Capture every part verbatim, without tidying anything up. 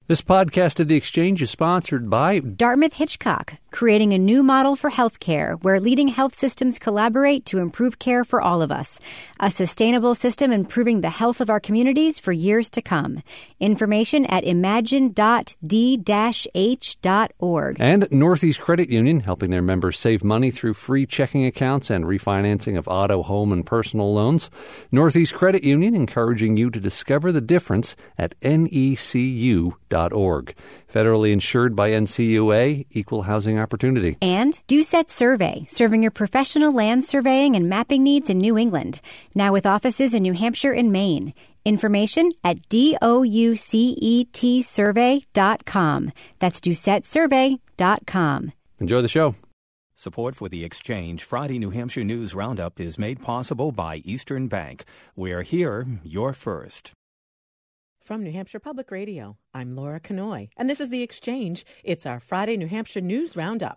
This podcast of The Exchange is sponsored by Dartmouth Hitchcock, creating a new model for healthcare where leading health systems collaborate to improve care for all of us. A sustainable system improving the health of our communities for years to come. Information at imagine dot d dash h dot org. And Northeast Credit Union, helping their members save money through free checking accounts and refinancing of auto, home, and personal loans. Northeast Credit Union encouraging you to discover the difference at N E C U dot org. Federally insured by N C U A, Equal Housing Opportunity. And Doucette Survey, serving your professional land surveying and mapping needs in New England. Now with offices in New Hampshire and Maine. Information at doucet survey dot com. That's doucette survey dot com. Enjoy the show. Support for The Exchange Friday New Hampshire News Roundup is made possible by Eastern Bank. We're here, you're first. From New Hampshire Public Radio, I'm Laura Canoy, and this is The Exchange. It's our Friday New Hampshire News Roundup.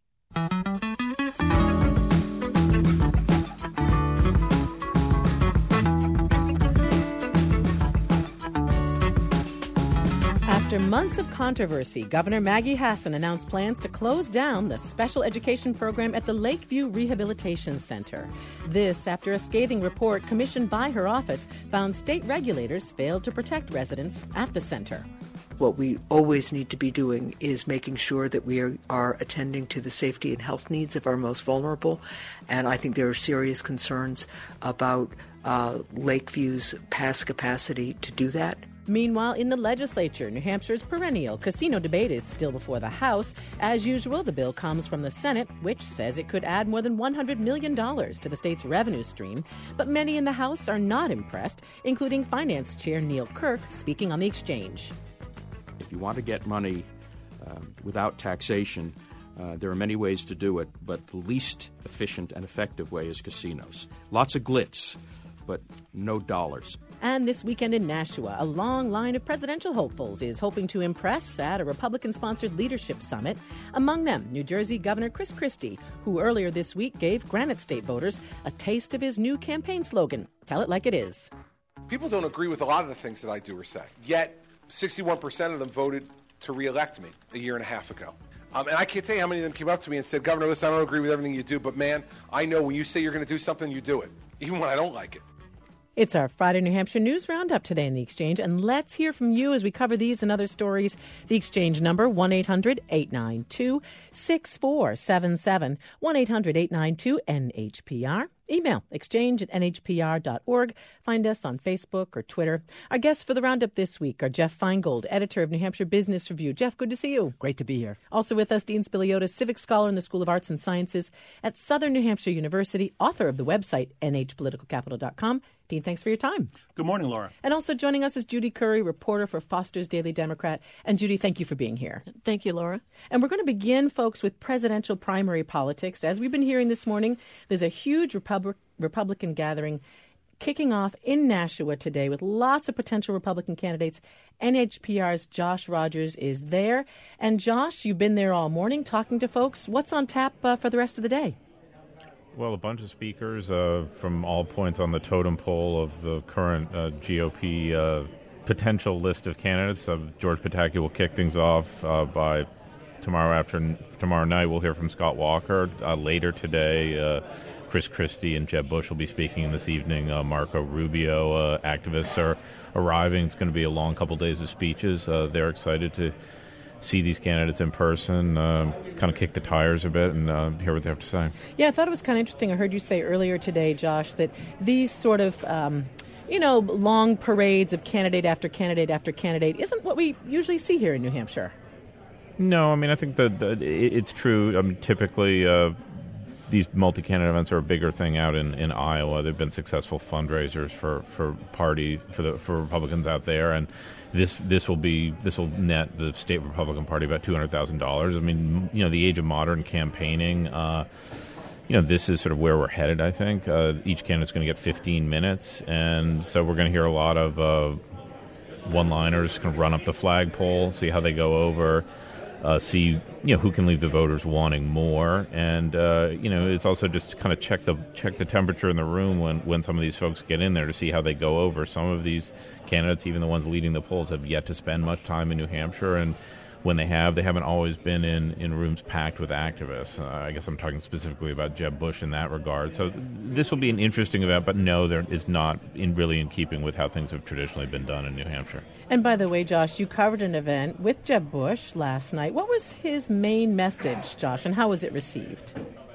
After months of controversy, Governor Maggie Hassan announced plans to close down the special education program at the Lakeview Rehabilitation Center. This after a scathing report commissioned by her office found state regulators failed to protect residents at the center. What we always need to be doing is making sure that we are, are attending to the safety and health needs of our most vulnerable. And I think there are serious concerns about uh, Lakeview's past capacity to do that. Meanwhile, in the legislature, New Hampshire's perennial casino debate is still before the House. As usual, the bill comes from the Senate, which says it could add more than one hundred million dollars to the state's revenue stream. But many in the House are not impressed, including Finance Chair Neil Kirk speaking on The Exchange. If you want to get money uh, without taxation, uh, there are many ways to do it, but the least efficient and effective way is casinos. Lots of glitz, but no dollars. And this weekend in Nashua, a long line of presidential hopefuls is hoping to impress at a Republican-sponsored leadership summit. Among them, New Jersey Governor Chris Christie, who earlier this week gave Granite State voters a taste of his new campaign slogan, "Tell it like it is." People don't agree with a lot of the things that I do or say, yet sixty-one percent of them voted to re-elect me a year and a half ago. Um, and I can't tell you how many of them came up to me and said, "Governor, listen, I don't agree with everything you do, but man, I know when you say you're going to do something, you do it, even when I don't like it." It's our Friday New Hampshire News Roundup today in The Exchange, and let's hear from you as we cover these and other stories. The Exchange number, one eight hundred eight nine two six four seven seven, one eight hundred eight nine two N H P R. Email exchange at N H P R dot org. Find us on Facebook or Twitter. Our guests for the Roundup this week are Jeff Feingold, editor of New Hampshire Business Review. Jeff, good to see you. Great to be here. Also with us, Dean Spiliotis, civic scholar in the School of Arts and Sciences at Southern New Hampshire University, author of the website N H political capital dot com. Dean, thanks for your time. Good morning, Laura. And also joining us is Judy Curry, reporter for Foster's Daily Democrat. And Judy, thank you for being here. Thank you, Laura. And we're going to begin, folks, with presidential primary politics. As we've been hearing this morning, there's a huge Repub- Republican gathering kicking off in Nashua today with lots of potential Republican candidates. N H P R's Josh Rogers is there. And Josh, you've been there all morning talking to folks. What's on tap uh, for the rest of the day? Well, a bunch of speakers uh, from all points on the totem pole of the current uh, G O P uh, potential list of candidates. Uh, George Pataki will kick things off uh, by tomorrow after tomorrow night. We'll hear from Scott Walker. Uh, later today, uh, Chris Christie and Jeb Bush will be speaking this evening. Uh, Marco Rubio, uh, activists are arriving. It's going to be a long couple days of speeches. Uh, they're excited to see these candidates in person, uh, kind of kick the tires a bit and uh, hear what they have to say. Yeah, I thought it was kind of interesting. I heard you say earlier today, Josh, that these sort of, um, you know, long parades of candidate after candidate after candidate isn't what we usually see here in New Hampshire. No, I mean, I think that, that it's true. I mean, typically uh, these multi-candidate events are a bigger thing out in, in Iowa. They've been successful fundraisers for, for party for the for Republicans out there, and This this will be this will net the state Republican Party about two hundred thousand dollars. I mean, you know, the age of modern campaigning. Uh, you know, this is sort of where we're headed. I think uh, each candidate's going to get fifteen minutes, and so we're going to hear a lot of uh, one-liners, kind of run up the flagpole, see how they go over. uh, see, you know, who can leave the voters wanting more, and uh, you know, it's also just to kind of check the check the temperature in the room when, when some of these folks get in there to see how they go over. Some of these candidates, even the ones leading the polls, have yet to spend much time in New Hampshire, and when they have, they haven't always been in, in rooms packed with activists. Uh, I guess I'm talking specifically about Jeb Bush in that regard. So this will be an interesting event, but no, there is not in really in keeping with how things have traditionally been done in New Hampshire. And by the way, Josh, you covered an event with Jeb Bush last night. What was his main message, Josh, and how was it received?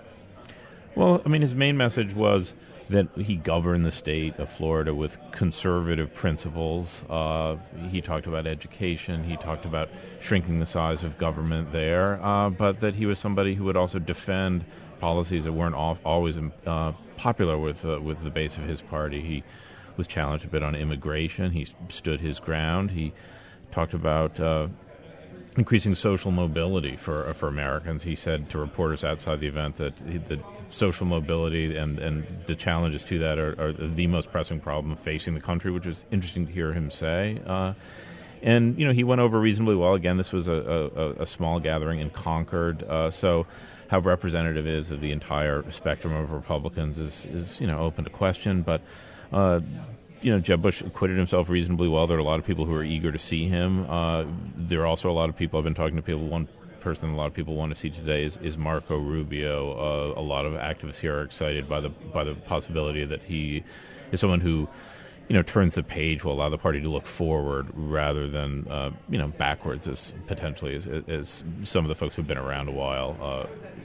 Well, I mean, his main message was that he governed the state of Florida with conservative principles. Uh, he talked about education. He talked about shrinking the size of government there, uh, but that he was somebody who would also defend policies that weren't al- always uh, popular with uh, with the base of his party. He was challenged a bit on immigration. He stood his ground. He talked about uh, increasing social mobility for for Americans. He said to reporters outside the event that the social mobility and, and the challenges to that are, are the most pressing problem facing the country, which was interesting to hear him say. Uh, and, you know, he went over reasonably well. Again, this was a, a, a small gathering in Concord, uh, so how representative it is of the entire spectrum of Republicans is, is you know, open to question. But, uh, you know, Jeb Bush acquitted himself reasonably well. There are a lot of people who are eager to see him. Uh, there are also a lot of people, I've been talking to people, one person a lot of people want to see today is, is Marco Rubio. Uh, a lot of activists here are excited by the by the possibility that he is someone who, you know, turns the page, will allow the party to look forward rather than, uh, you know, backwards, as potentially as, as some of the folks who've been around a while uh,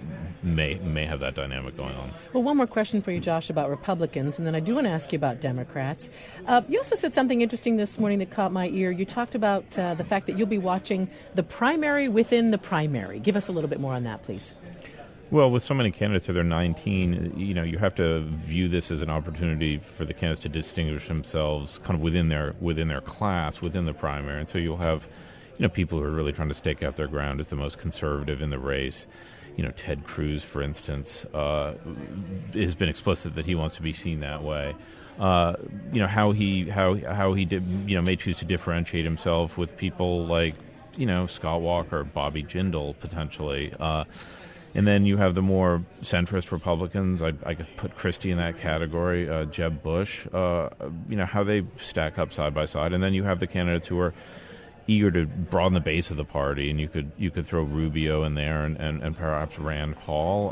may may have that dynamic going on. Well, one more question for you, Josh, about Republicans, and then I do want to ask you about Democrats. Uh, you also said something interesting this morning that caught my ear. You talked about uh, the fact that you'll be watching the primary within the primary. Give us a little bit more on that, please. Well, with so many candidates, there are nineteen, you know, you have to view this as an opportunity for the candidates to distinguish themselves kind of within their within their class, within the primary. And so you'll have, you know, people who are really trying to stake out their ground as the most conservative in the race. You know, Ted Cruz, for instance, uh, has been explicit that he wants to be seen that way. Uh, you know, how he how how he did, you know, may choose to differentiate himself with people like, you know, Scott Walker, Bobby Jindal, potentially. Uh, and then you have the more centrist Republicans. I, I could put Christie in that category, uh, Jeb Bush, uh, you know, how they stack up side by side. And then you have the candidates who are eager to broaden the base of the party, and you could you could throw Rubio in there, and, and, and perhaps Rand Paul.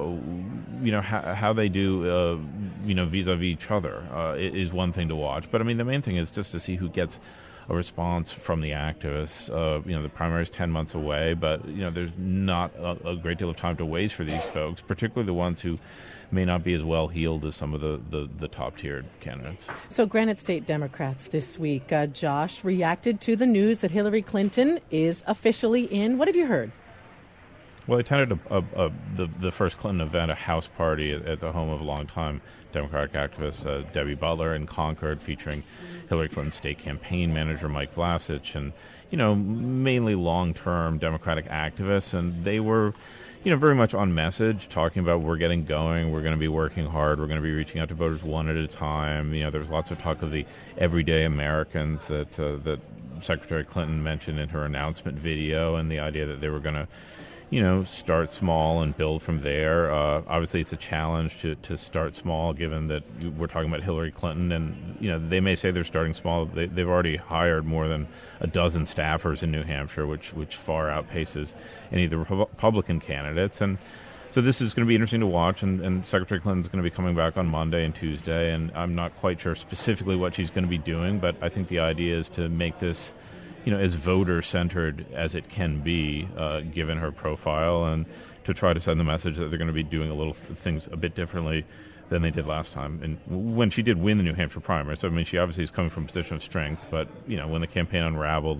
Uh, you know, how, how they do, uh, you know, vis-a-vis each other uh, is one thing to watch. But I mean, the main thing is just to see who gets a response from the activists. Uh, you know, the primary is ten months away, but you know, there's not a, a great deal of time to waste for these folks, particularly the ones who may not be as well heeled as some of the, the, the top-tiered candidates. So Granite State Democrats this week, uh, Josh, reacted to the news that Hillary Clinton is officially in. What have you heard? Well, I attended a, a, a, the, the first Clinton event, a house party at, at the home of a longtime Democratic activist, uh, Debbie Butler, in Concord, featuring Hillary Clinton's state campaign manager, Mike Vlasic, and, you know, mainly long-term Democratic activists. And they were, you know, very much on message, talking about we're getting going, we're going to be working hard, we're going to be reaching out to voters one at a time. You know, there was lots of talk of the everyday Americans that uh, that Secretary Clinton mentioned in her announcement video, and the idea that they were going to, you know, start small and build from there. Uh, obviously, it's a challenge to, to start small, given that we're talking about Hillary Clinton. And, you know, they may say they're starting small. They, they've already hired more than a dozen staffers in New Hampshire, which which far outpaces any of the Republican candidates. And so this is going to be interesting to watch. And, and Secretary Clinton's going to be coming back on Monday and Tuesday. And I'm not quite sure specifically what she's going to be doing, but I think the idea is to make this, you know, as voter-centered as it can be, uh, given her profile, and to try to send the message that they're going to be doing a little th- things a bit differently than they did last time. And when she did win the New Hampshire primary, so I mean, she obviously is coming from a position of strength, but, you know, when the campaign unraveled,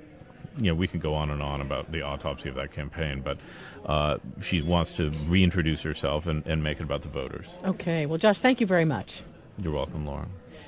you know, we can go on and on about the autopsy of that campaign, but uh, she wants to reintroduce herself and, and make it about the voters. Okay. Well, Josh, thank you very much. You're welcome, Laura.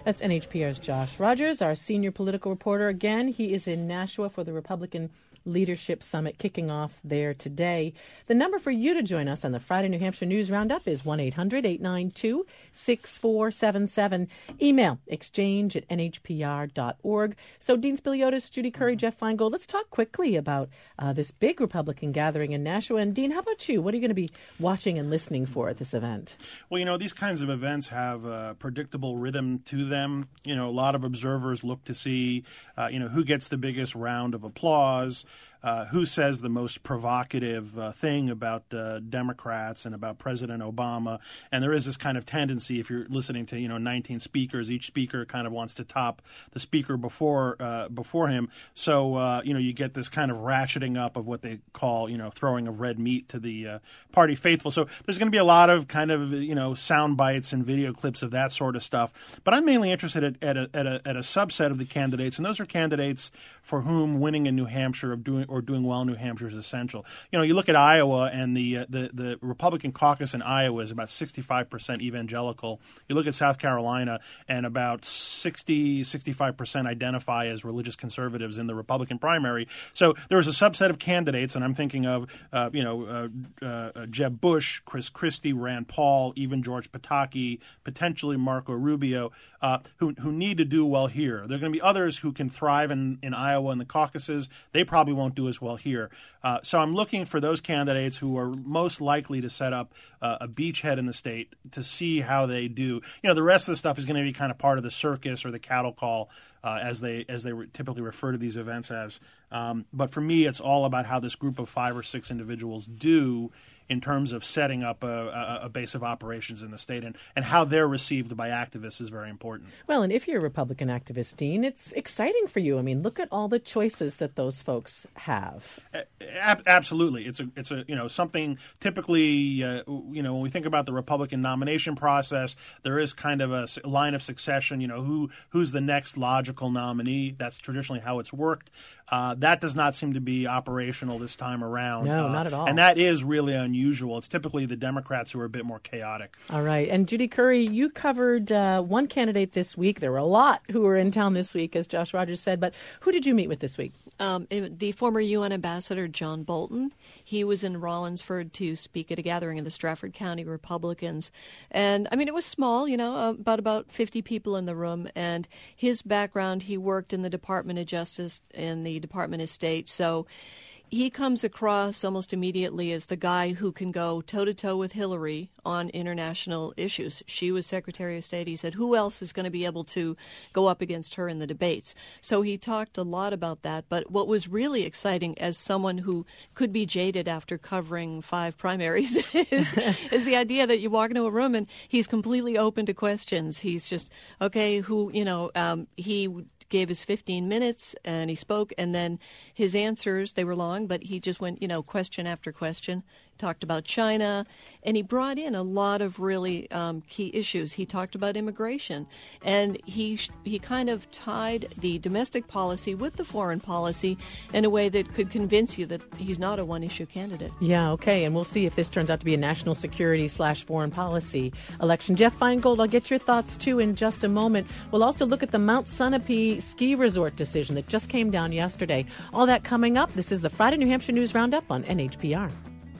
That's N H P R's Josh Rogers, our senior political reporter. Again, he is in Nashua for the Republican Leadership Summit kicking off there today. The number for you to join us on the Friday New Hampshire News Roundup is one eight hundred eight nine two six four seven seven. Email exchange at n h p r dot org. So Dean Spiliotis, Judy Curry, Jeff Feingold, let's talk quickly about uh, this big Republican gathering in Nashua. And Dean, how about you? What are you going to be watching and listening for at this event? Well, you know, these kinds of events have a predictable rhythm to them. You know, a lot of observers look to see, uh, you know, who gets the biggest round of applause. Uh, who says the most provocative uh, thing about uh, Democrats and about President Obama. And there is this kind of tendency, if you're listening to, you know, nineteen speakers, each speaker kind of wants to top the speaker before uh, before him. So, uh, you know, you get this kind of ratcheting up of what they call, you know, throwing of red meat to the uh, party faithful. So there's going to be a lot of kind of, you know, sound bites and video clips of that sort of stuff. But I'm mainly interested at, at, a, at, a, at a subset of the candidates, and those are candidates for whom winning in New Hampshire of doing or doing well in New Hampshire is essential. You know, you look at Iowa, and the uh, the the Republican caucus in Iowa is about sixty-five percent evangelical. You look at South Carolina, and about sixty, sixty-five percent identify as religious conservatives in the Republican primary. So there is a subset of candidates, and I'm thinking of uh, you know uh, uh, Jeb Bush, Chris Christie, Rand Paul, even George Pataki, potentially Marco Rubio, uh, who who need to do well here. There are going to be others who can thrive in, in Iowa and the caucuses. They probably won't do as well here. Uh, so I'm looking for those candidates who are most likely to set up uh, a beachhead in the state to see how they do. You know, the rest of the stuff is going to be kind of part of the circus or the cattle call, uh, as they as they re- typically refer to these events as. Um, but for me, it's all about how this group of five or six individuals do in terms of setting up a, a, a base of operations in the state, and, and how they're received by activists is very important. Well, and if you're a Republican activist, Dean, it's exciting for you. I mean, look at all the choices that those folks have. A- absolutely. It's a, it's a, you know, something typically, uh, you know, when we think about the Republican nomination process, there is kind of a line of succession, you know, who who's the next logical nominee. That's traditionally how it's worked. Uh, that does not seem to be operational this time around. No, uh, not at all. And that is really unusual. It's typically the Democrats who are a bit more chaotic. All right. And Judy Curry, you covered uh, one candidate this week. There were a lot who were in town this week, as Josh Rogers said. But who did you meet with this week? Um, the former U N Ambassador John Bolton. He was in Rollinsford to speak at a gathering of the Stratford County Republicans. And, I mean, it was small, you know, about about fifty people in the room. And his background, he worked in the Department of Justice and the Department of State. So he comes across almost immediately as the guy who can go toe-to-toe with Hillary on international issues. She was Secretary of State. He said, who else is going to be able to go up against her in the debates? So he talked a lot about that. But what was really exciting, as someone who could be jaded after covering five primaries, is, is the idea that you walk into a room and he's completely open to questions. He's just, okay, who, you know, um, he gave his fifteen minutes and he spoke, and then his answers, they were long, but he just went, you know, question after question. Talked about China, and he brought in a lot of really um, key issues. He talked about immigration, and he he kind of tied the domestic policy with the foreign policy in a way that could convince you that he's not a one-issue candidate. Yeah, okay, and we'll see if this turns out to be a national security slash foreign policy election. Jeff Feingold, I'll get your thoughts, too, in just a moment. We'll also look at the Mount Sunapee ski resort decision that just came down yesterday. All that coming up. This is the Friday New Hampshire News Roundup on N H P R.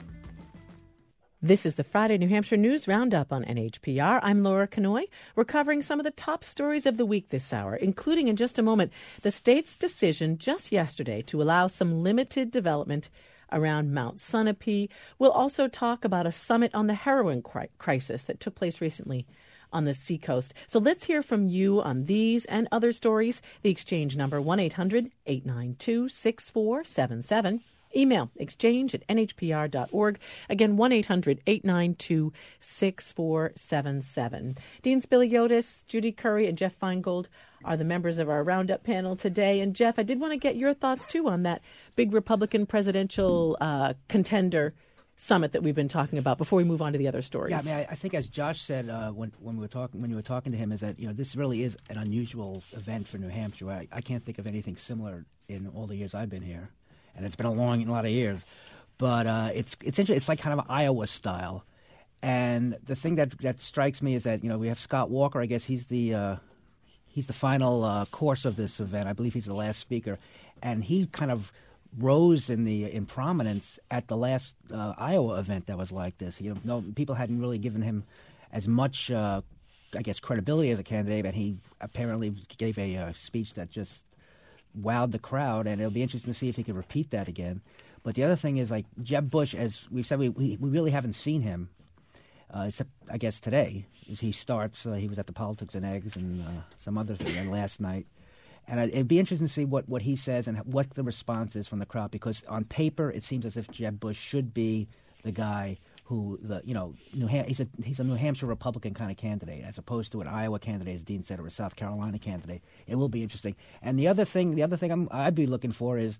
This is the Friday New Hampshire News Roundup on N H P R. I'm Laura Kanoy. We're covering some of the top stories of the week this hour, including in just a moment the state's decision just yesterday to allow some limited development around Mount Sunapee. We'll also talk about a summit on the heroin cri- crisis that took place recently on the seacoast. So let's hear from you on these and other stories. The exchange number one eight hundred eight nine two six four seven seven. Email exchange at n h p r dot org. Again, one eight hundred eight nine two six four seven seven. Dean Spiliotis, Judy Curry, and Jeff Feingold are the members of our Roundup panel today. And Jeff, I did want to get your thoughts, too, on that big Republican presidential uh, contender summit that we've been talking about before we move on to the other stories. Yeah, I mean, I, I think as Josh said uh, when when we were talking when you were talking to him, is that you know this really is an unusual event for New Hampshire. I, I can't think of anything similar in all the years I've been here. And it's been a long, a lot of years, but uh, it's it's interesting. It's like kind of Iowa style, and the thing that that strikes me is that you know we have Scott Walker. I guess he's the uh, he's the final uh, course of this event. I believe he's the last speaker, and he kind of rose in the in prominence at the last uh, Iowa event that was like this. You know, no, people hadn't really given him as much, uh, I guess, credibility as a candidate, and he apparently gave a uh, speech that just wowed the crowd, and it'll be interesting to see if he can repeat that again. But the other thing is, like, Jeb Bush, as we've said, we we, we really haven't seen him, uh, except, I guess, today. As he starts, uh, he was at the Politics and Eggs and uh, some other thing and last night. And it'd be interesting to see what, what he says and what the response is from the crowd, because on paper it seems as if Jeb Bush should be the guy who, the you know, New Ham- he's a he's a New Hampshire Republican kind of candidate, as opposed to an Iowa candidate, as Dean said, or a South Carolina candidate. It will be interesting. And the other thing, the other thing I'm, I'd be looking for is,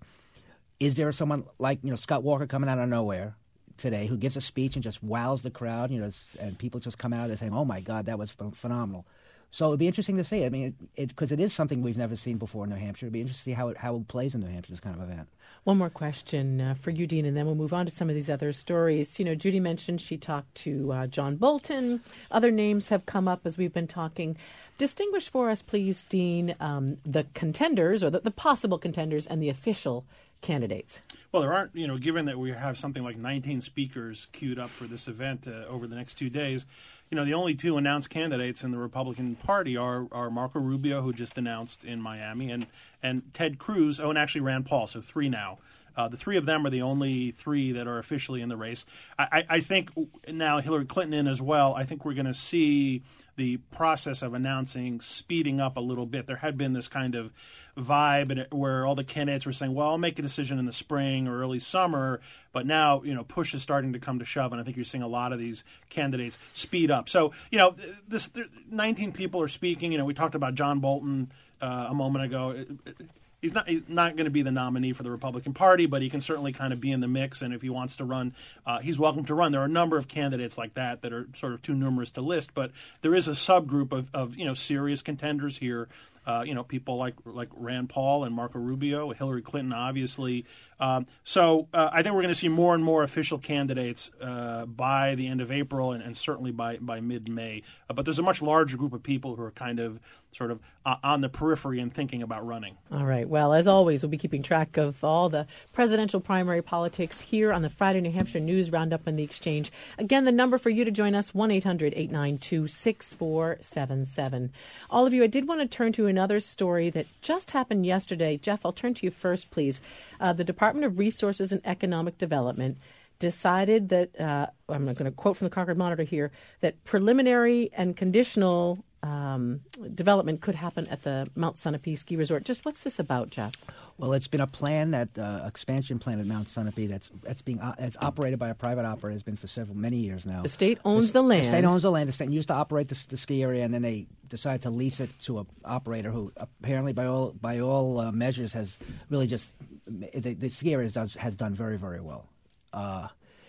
is there someone like you know Scott Walker coming out of nowhere today who gives a speech and just wows the crowd, you know, and people just come out and saying, "Oh my God, that was ph- phenomenal." So it'd be interesting to see. I mean, because it, it, it is something we've never seen before in New Hampshire. It'd be interesting to see how it, how it plays in New Hampshire, this kind of event. One more question uh, for you, Dean, and then we'll move on to some of these other stories. You know, Judy mentioned she talked to uh, John Bolton. Other names have come up as we've been talking. Distinguish for us, please, Dean, um, the contenders or the, the possible contenders and the official candidates. Well, there aren't, you know, given that we have something like nineteen speakers queued up for this event uh, over the next two days, you know, the only two announced candidates in the Republican Party are, are Marco Rubio, who just announced in Miami, and, and Ted Cruz, oh, and actually Rand Paul, so three now. Uh, the three of them are the only three that are officially in the race. I, I, I think now Hillary Clinton in as well, I think we're going to see the process of announcing speeding up a little bit. There had been this kind of vibe where all the candidates were saying, well, I'll make a decision in the spring or early summer, but now, you know, push is starting to come to shove, and I think you're seeing a lot of these candidates speed up. So, you know, this nineteen people are speaking. You know, we talked about John Bolton uh, a moment ago. He's not he's not going to be the nominee for the Republican Party, but he can certainly kind of be in the mix, and if he wants to run, uh, he's welcome to run. There are a number of candidates like that that are sort of too numerous to list, but there is a subgroup of, of you know, serious contenders here. Uh, you know, people like like Rand Paul and Marco Rubio, Hillary Clinton, obviously. Um, so uh, I think we're going to see more and more official candidates uh, by the end of April and, and certainly by, by mid-May. Uh, but there's a much larger group of people who are kind of sort of uh, on the periphery and thinking about running. All right. Well, as always, we'll be keeping track of all the presidential primary politics here on the Friday New Hampshire News Roundup and the Exchange. Again, the number for you to join us, one eight hundred eight nine two six four seven seven. All of you, I did want to turn to another story that just happened yesterday. Jeff, I'll turn to you first, please. Uh, the Department of Resources and Economic Development decided that, uh, I'm going to quote from the Concord Monitor here, that preliminary and conditional um, development could happen at the Mount Sunapee Ski Resort. Just what's this about, Jeff? Well, it's been a plan, that uh, expansion plan at Mount Sunapee that's that's being uh, it's operated by a private operator. Has been for several many years now. The state owns the, the land. The state owns the land. The state used to operate the, the ski area, and then they decided to lease it to an operator who apparently, by all by all uh, measures, has really just the, the ski area does, has done very very well. Uh,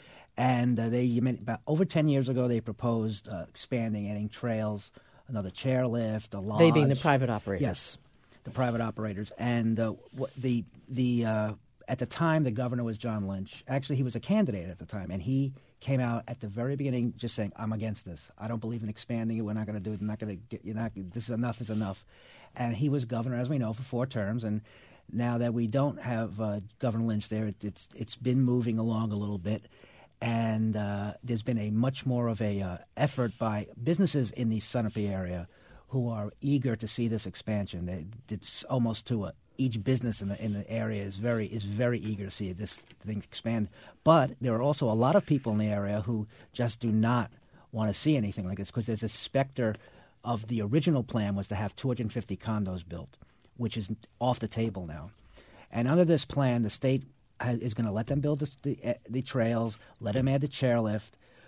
and uh, they about over ten years ago they proposed uh, expanding, adding trails, another chairlift, a lodge. They being the private operators. Yes, the private operators. And uh, the the uh, at the time, the governor was John Lynch. Actually, he was a candidate at the time, and he came out at the very beginning just saying, "I'm against this. I don't believe in expanding it. We're not going to do it. We're not going to get. You're not. This is enough. Is enough." And he was governor, as we know, for four terms. And now that we don't have uh, Governor Lynch there, it, it's it's been moving along a little bit. And uh, there's been a much more of a uh, effort by businesses in the Sunapee area who are eager to see this expansion. They, it's almost to a, each business in the in the area is very is very eager to see this thing expand. But there are also a lot of people in the area who just do not want to see anything like this, because there's a specter of the original plan was to have two hundred fifty condos built, which is off the table now. And under this plan, the state is going to let them build the, the, the trails, let them add the chairlift.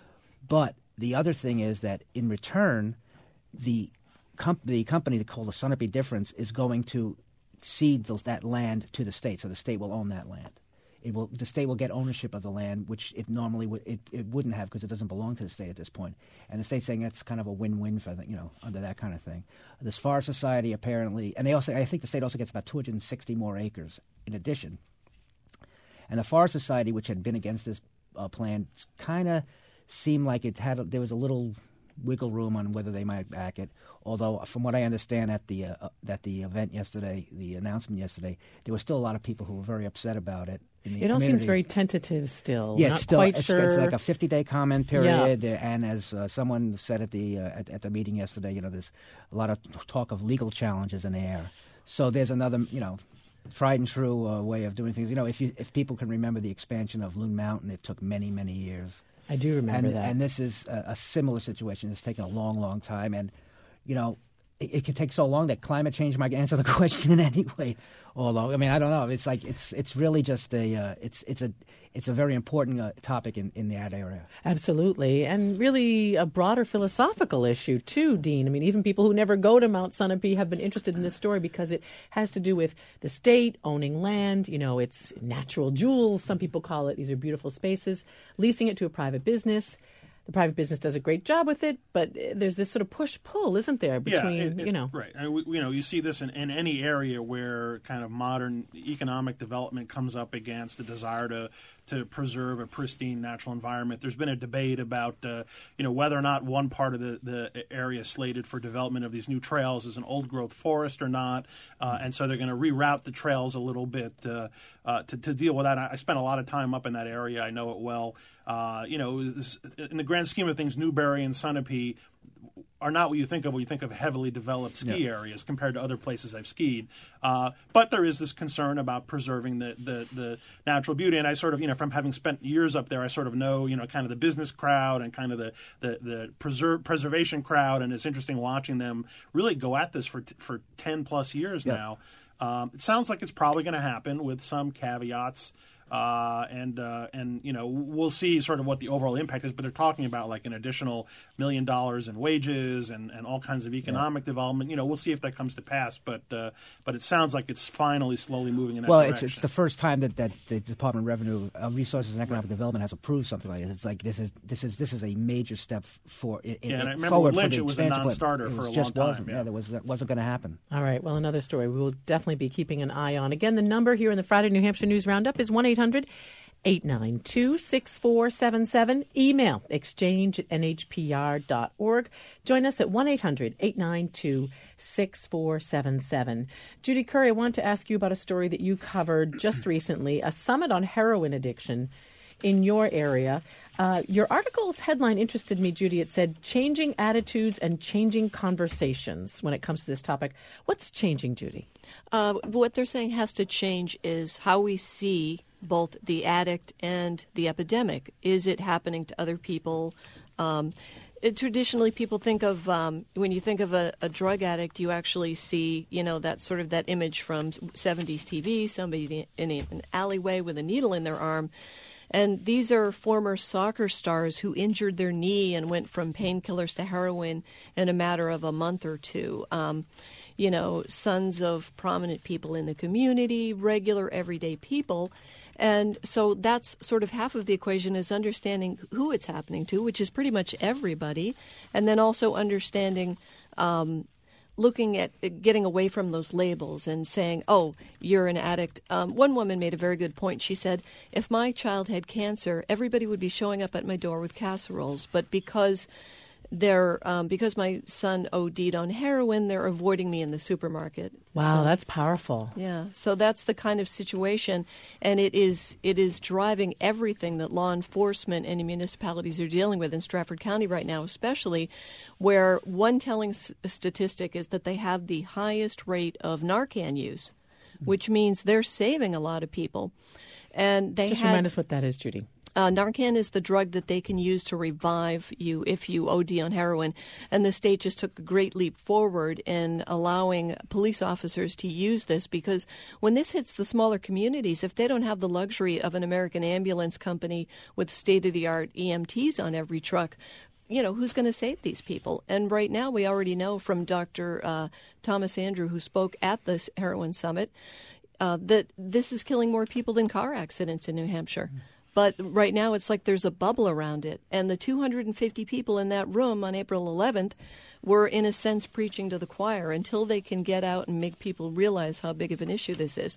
But the other thing is that in return, the, com- the company called the Sunapee Difference is going to cede the, that land to the state, so the state will own that land. It will, the state will get ownership of the land, which it normally would, it, it wouldn't have, because it doesn't belong to the state at this point. And the state's saying that's kind of a win-win for the, you know, under that kind of thing. This Forest Society apparently, and they also, I think the state also gets about two hundred sixty more acres in addition. And the Forest Society, which had been against this uh, plan, kind of seemed like it had a, there was a little wiggle room on whether they might back it. Although, from what I understand at the uh, at the event yesterday, the announcement yesterday, there were still a lot of people who were very upset about it. In the it all community. seems very tentative still. Yeah, Not it's still quite it's, sure. it's like a fifty-day comment period, Yeah. and as uh, someone said at the uh, at, at the meeting yesterday, you know, there's a lot of talk of legal challenges in the air. So there's another, you know, tried and true uh, way of doing things. You know, if you, if people can remember the expansion of Loon Mountain, it took many many years. I do remember and, that. And this is a, a similar situation. It's taken a long, long time, and you know. It, it can take so long that climate change might answer the question anyway. Although, I mean, I don't know. It's like it's it's really just a uh, it's it's a it's a very important uh, topic in, in that area. Absolutely, and really a broader philosophical issue too, Dean. I mean, even people who never go to Mount Sunapee have been interested in this story because it has to do with the state owning land. You know, it's natural jewels. Some people call it. These are beautiful spaces. Leasing it to a private business. The private business does a great job with it, but there's this sort of push-pull, isn't there, between, yeah, it, it, you know. Right. I mean, we, you know, you see this in, in any area where kind of modern economic development comes up against the desire to to preserve a pristine natural environment. There's been a debate about, uh, you know, whether or not one part of the, the area slated for development of these new trails is an old-growth forest or not, uh, and so they're going to reroute the trails a little bit uh, uh, to, to deal with that. I, I spent a lot of time up in that area. I know it well. Uh, you know, in the grand scheme of things, Newberry and Sunapee are not what you think of when you think of heavily developed ski yeah. areas compared to other places I've skied. Uh, but there is this concern about preserving the, the, the natural beauty. And I sort of, you know, from having spent years up there, I sort of know, you know, kind of the business crowd and kind of the, the, the preserve, preservation crowd. And it's interesting watching them really go at this for, for ten plus years yeah. now. Um, it sounds like it's probably going to happen with some caveats. Uh, and, uh, and you know, we'll see sort of what the overall impact is, but they're talking about like an additional million dollars in wages and, and all kinds of economic yeah. development. You know, we'll see if that comes to pass, but uh, but it sounds like it's finally slowly moving in that well, direction. Well, it's, it's the first time that, that the Department of Revenue, uh, Resources and Economic Development has approved something like this. It's like this is this is this is a major step for in, yeah, and I remember forward with Lynch, for the it was a expansion, non-starter it for was a just long wasn't, time. Yeah, that was that wasn't going to happen. All right. Well, another story we will definitely be keeping an eye on. Again, the number here in the Friday New Hampshire News Roundup is one eight hundred eight nine two, six four seven seven. Email exchange at n h p r dot org. Join us at one eight hundred eight nine two six four seven seven. Judy Curry, I want to ask you about a story that you covered just recently, a summit on heroin addiction in your area. Uh, your article's headline interested me, Judy. It said, changing attitudes and changing conversations when it comes to this topic. What's changing, Judy? Uh, what they're saying has to change is how we see both the addict and the epidemic. Is it happening to other people? Um, it, traditionally, people think of, um, when you think of a, a drug addict, you actually see, you know, that sort of that image from seventies T V, somebody in a, an alleyway with a needle in their arm. And these are former soccer stars who injured their knee and went from painkillers to heroin in a matter of a month or two. Um, you know, sons of prominent people in the community, regular everyday people. And so that's sort of half of the equation is understanding who it's happening to, which is pretty much everybody, and then also understanding um, looking at getting away from those labels and saying, oh, you're an addict. Um, one woman made a very good point. She said, if my child had cancer, everybody would be showing up at my door with casseroles. But because they're um, because my son O D'd on heroin, they're avoiding me in the supermarket. Wow, so, that's powerful. Yeah, so that's the kind of situation, and it is it is driving everything that law enforcement and municipalities are dealing with in Stratford County right now, especially where one telling s- statistic is that they have the highest rate of Narcan use, which means they're saving a lot of people. And they Just had, remind us what that is, Judy. Uh, Narcan is the drug that they can use to revive you if you O D on heroin. And the state just took a great leap forward in allowing police officers to use this, because when this hits the smaller communities, if they don't have the luxury of an American ambulance company with state-of-the-art E M Ts on every truck, you know, who's going to save these people? And right now we already know from Doctor Uh, Thomas Andrew, who spoke at this heroin summit, uh, that this is killing more people than car accidents in New Hampshire. Mm-hmm. But right now it's like there's a bubble around it. And the two hundred fifty people in that room on April eleventh were, in a sense, preaching to the choir until they can get out and make people realize how big of an issue this is.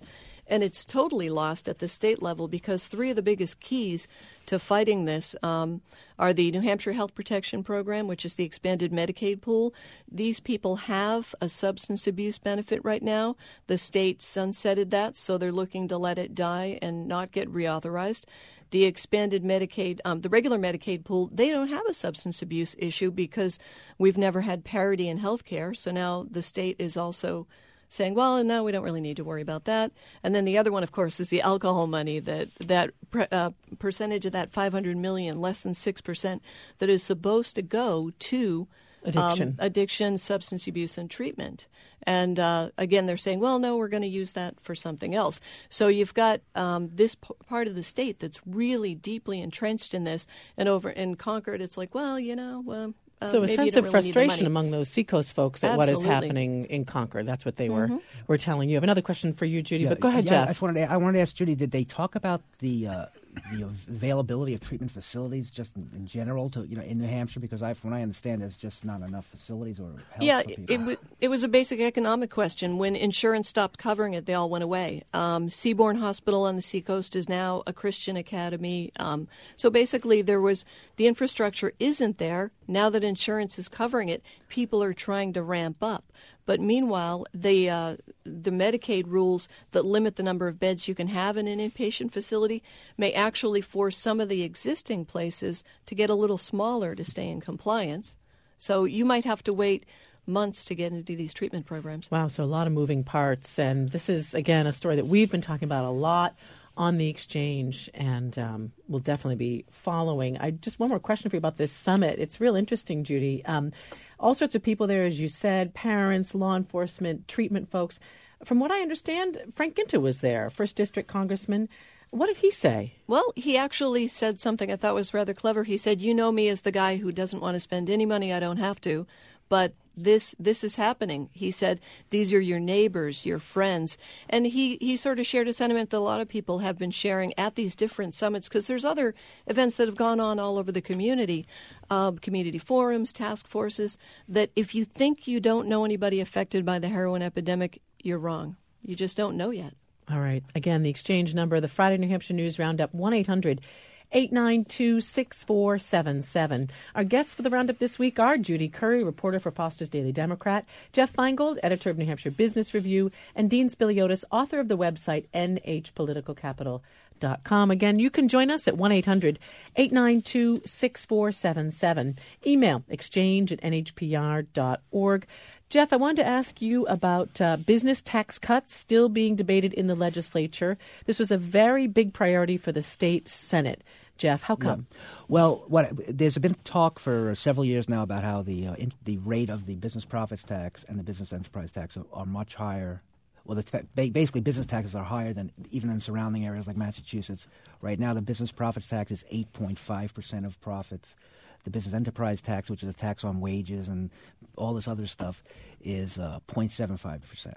and it's totally lost at the state level because three of the biggest keys to fighting this um, are the New Hampshire Health Protection Program, which is the expanded Medicaid pool. These people have a substance abuse benefit right now. The state sunsetted that, so they're looking to let it die and not get reauthorized. The expanded Medicaid, um, the regular Medicaid pool, they don't have a substance abuse issue because we've never had parity in health care. So now the state is also saying, well, no, we don't really need to worry about that. And then the other one, of course, is the alcohol money, that that uh, percentage of that five hundred million dollars, less than six percent, that is supposed to go to addiction, um, addiction, substance abuse, and treatment. And uh, again, they're saying, well, no, we're going to use that for something else. So you've got um, this p- part of the state that's really deeply entrenched in this. And over in Concord, it's like, well, you know, well, Uh, so a sense of really frustration among those Seacoast folks at Absolutely. what is happening in Concord. That's what they were Mm-hmm. were telling you. I have another question for you, Judy, Yeah, but go ahead, yeah, Jeff. I, just wanted to, I wanted to ask Judy, did they talk about the uh, the availability of treatment facilities just in, in general to you know in New Hampshire? Because I, from what I understand, there's just not enough facilities or help Yeah, for people. it, w- it was a basic economic question. When insurance stopped covering it, they all went away. Um, Seabourn Hospital on the Seacoast is now a Christian academy. Um, so basically, there was the infrastructure isn't there. Now that insurance is covering it, people are trying to ramp up. But meanwhile, the uh, the Medicaid rules that limit the number of beds you can have in an inpatient facility may actually force some of the existing places to get a little smaller to stay in compliance. So you might have to wait months to get into these treatment programs. Wow, so a lot of moving parts. And this is, again, a story that we've been talking about a lot on the Exchange, and um, we'll definitely be following. I just one more question for you about this summit. It's real interesting, Judy. Um, all sorts of people there, as you said, parents, law enforcement, treatment folks. From what I understand, Frank Ginter was there, first District Congressman. What did he say? Well, he actually said something I thought was rather clever. He said, you know me as the guy who doesn't want to spend any money I don't have to, but this this is happening. He said, these are your neighbors, your friends. And he, he sort of shared a sentiment that a lot of people have been sharing at these different summits, because there's other events that have gone on all over the community, uh, community forums, task forces, that if you think you don't know anybody affected by the heroin epidemic, you're wrong. You just don't know yet. All right. Again, the Exchange number, the Friday New Hampshire News Roundup, one eight hundred eight nine two six four seven seven. Our guests for the Roundup this week are Judy Curry, reporter for Foster's Daily Democrat, Jeff Feingold, editor of New Hampshire Business Review, and Dean Spiliotis, author of the website N H political capital dot com. Again, you can join us at one eight hundred eight nine two six four seven seven. Email exchange at n h p r dot org. Jeff, I wanted to ask you about uh, business tax cuts still being debated in the legislature. This was a very big priority for the state Senate. Jeff, how come? Yeah. Well, what there's been talk for several years now about how the uh, in, the rate of the business profits tax and the business enterprise tax are, are much higher. Well, the, basically, business taxes are higher than even in surrounding areas like Massachusetts. Right now, the business profits tax is eight point five percent of profits. The business enterprise tax, which is a tax on wages and all this other stuff, is uh, zero point seven five percent.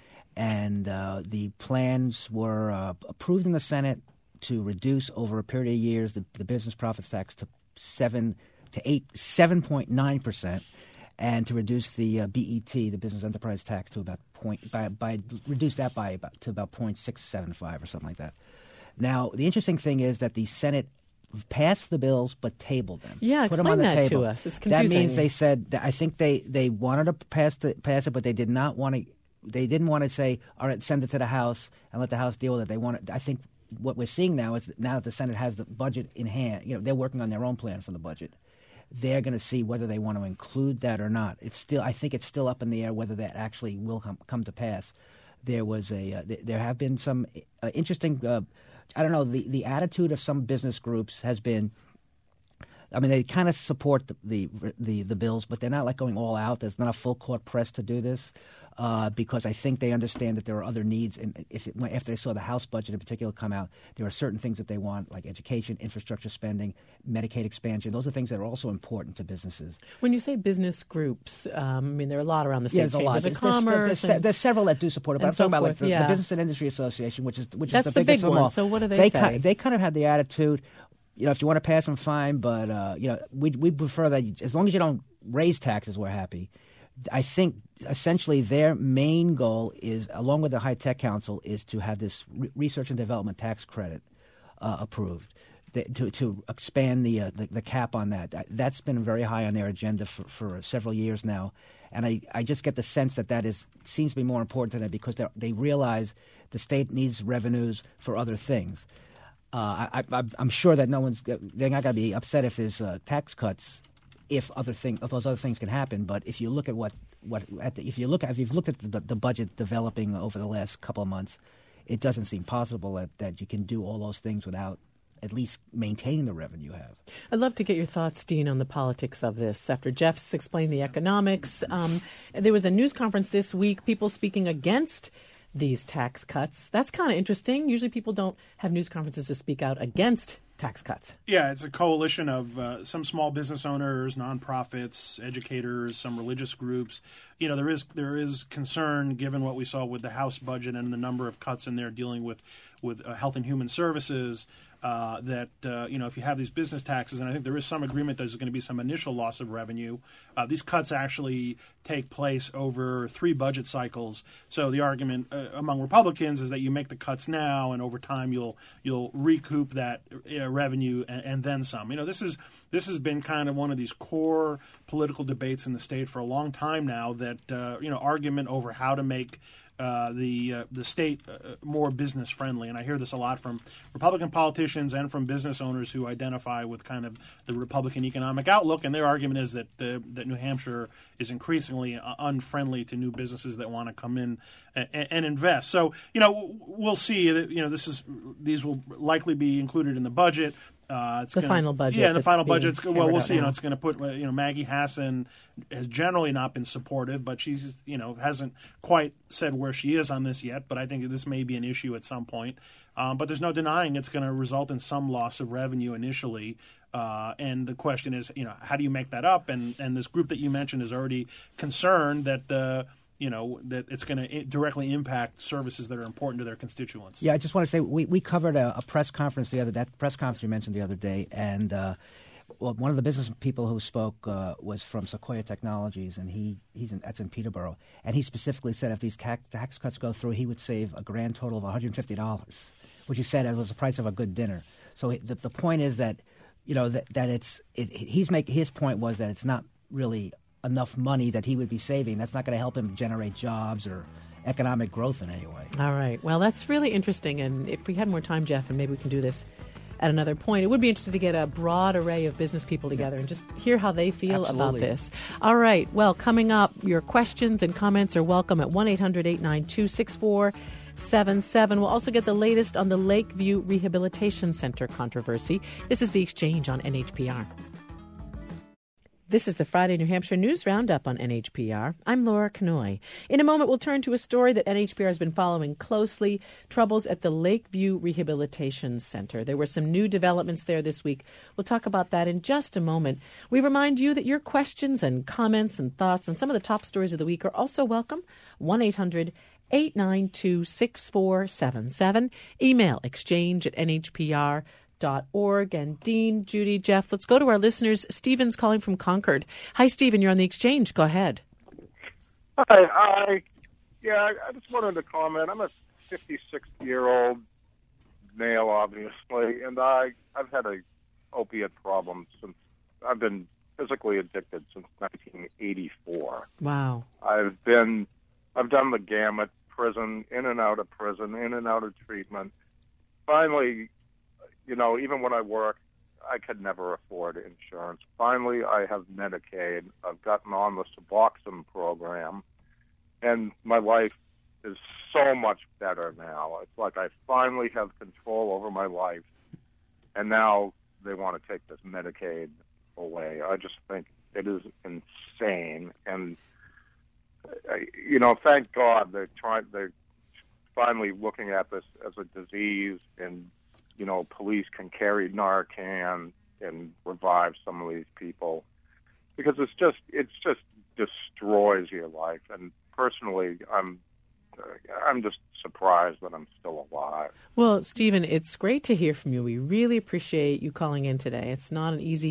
And uh, the plans were uh, approved in the Senate to reduce over a period of years the, the business profits tax to seven to eight seven point nine percent, and to reduce the uh, B E T, the business enterprise tax, to about point by by reduce that by about to about zero point six seven five or something like that. Now, the interesting thing is that the Senate passed the bills but tabled them. Yeah, put them explain on the that table. to us. It's confusing. That means they said that I think they, they wanted to pass the, pass it, but they did not want to. They didn't want to say, all right, send it to the House and let the House deal with it. They wanted. I think what we're seeing now is that now that the Senate has the budget in hand, you know, they're working on their own plan for the budget. They're going to see whether they want to include that or not. It's still, I think, it's still up in the air whether that actually will come, come to pass. There was a, uh, th- there have been some uh, interesting. Uh, I don't know. The the attitude of some business groups has been. I mean, they kind of support the, the the the bills, but they're not like going all out. There's not a full court press to do this, uh, because I think they understand that there are other needs. And if it, after they saw the House budget in particular come out, there are certain things that they want, like education, infrastructure spending, Medicaid expansion. Those are things that are also important to businesses. When you say business groups, um, I mean, there are a lot around the state. Yeah, there's a lot. Chambers of There's, there's, Commerce. there's, and, there's several that do support it, but I'm so talking about like forth, the, yeah. the Business and Industry Association, which is which That's is the, the biggest big of them one. all. So what do they they say? Kind, they kind of had the attitude, you know, if you want to pass them, fine, but uh, you know, we we prefer that you, as long as you don't raise taxes, we're happy. I think essentially their main goal is, along with the High Tech Council, is to have this re- research and development tax credit uh, approved. To, to expand the, uh, the the cap on that. That's been very high on their agenda for, for several years now. And I, I just get the sense that that is seems to be more important to them because they realize the state needs revenues for other things. Uh, I, I, I'm sure that no one's they're not going to be upset if there's uh, tax cuts if other thing if those other things can happen. But if you look at what what at the, if you look at, if you've looked at the, the budget developing over the last couple of months, it doesn't seem possible that, that you can do all those things without at least maintaining the revenue you have. I'd love to get your thoughts, Dean, on the politics of this. After Jeff's explained the economics, um, there was a news conference this week, people speaking against these tax cuts. That's kind of interesting. Usually people don't have news conferences to speak out against tax cuts. Yeah, it's a coalition of uh, some small business owners, nonprofits, educators, some religious groups. You know, there is there is concern given what we saw with the House budget and the number of cuts in there dealing with with uh, health and human services. Uh, that, uh, you know, if you have these business taxes, and I think there is some agreement there's going to be some initial loss of revenue, uh, these cuts actually take place over three budget cycles. So the argument uh, among Republicans is that you make the cuts now, and over time you'll you'll recoup that uh, revenue and, and then some. You know, this is this has been kind of one of these core political debates in the state for a long time now. That uh, you know, argument over how to make Uh, the uh, the state uh, more business friendly, and I hear this a lot from Republican politicians and from business owners who identify with kind of the Republican economic outlook. And their argument is that the, that New Hampshire is increasingly uh, unfriendly to new businesses that want to come in and, and invest. So you know, we'll see. That, you know, this is these will likely be included in the budget. Uh, it's the gonna, final budget. Yeah, the final budget. Well, we'll see. Now. You know, it's going to put. You know, Maggie Hassan has generally not been supportive, but she's you know hasn't quite said where she is on this yet. But I think this may be an issue at some point. Um, but there's no denying it's going to result in some loss of revenue initially. Uh, and the question is, you know, how do you make that up? And and this group that you mentioned is already concerned that the. You know, that it's going to directly impact services that are important to their constituents. Yeah, I just want to say we, we covered a, a press conference the other that press conference you mentioned the other day, and uh, well, one of the business people who spoke uh, was from Sequoia Technologies, and he he's in, that's in Peterborough, and he specifically said if these tax cuts go through, he would save a grand total of one hundred fifty dollars, which he said it was the price of a good dinner. So the, the point is that you know that that it's it, he's make his point was that it's not really enough money that he would be saving. That's not going to help him generate jobs or economic growth in any way. All right. Well, that's really interesting. And if we had more time, Jeff, and maybe we can do this at another point, it would be interesting to get a broad array of business people together and just hear how they feel Absolutely. about this. All right. Well, coming up, your questions and comments are welcome at one eight hundred eight nine two six four seven seven. We'll also get the latest on the Lakeview Rehabilitation Center controversy. This is The Exchange on N H P R. This is the Friday New Hampshire News Roundup on N H P R. I'm Laura Kanoy. In a moment, we'll turn to a story that N H P R has been following closely, troubles at the Lakeview Rehabilitation Center. There were some new developments there this week. We'll talk about that in just a moment. We remind you that your questions and comments and thoughts on some of the top stories of the week are also welcome. one eight hundred eight nine two six four seven seven. Email exchange at N H P R dot org. And Dean, Judy, Jeff, let's go to our listeners. Stephen's calling from Concord. Hi, Stephen. You're on the Exchange. Go ahead. Hi. I, yeah, I just wanted to comment. I'm a fifty-six-year-old male, obviously, and I, I've had a opiate problem since I've been physically addicted since nineteen eighty-four. Wow. I've been, I've done the gamut, prison, in and out of prison, in and out of treatment. Finally, you know, even when I work, I could never afford insurance. Finally, I have Medicaid. I've gotten on the Suboxone program, and my life is so much better now. It's like I finally have control over my life, and now they want to take this Medicaid away. I just think it is insane. And, you know, thank God they're trying, they're finally looking at this as a disease, and you know, police can carry Narcan and revive some of these people, because it's just it's just destroys your life. And personally, I'm I'm just surprised that I'm still alive. Well, Stephen, it's great to hear from you. We really appreciate you calling in today. It's not an easy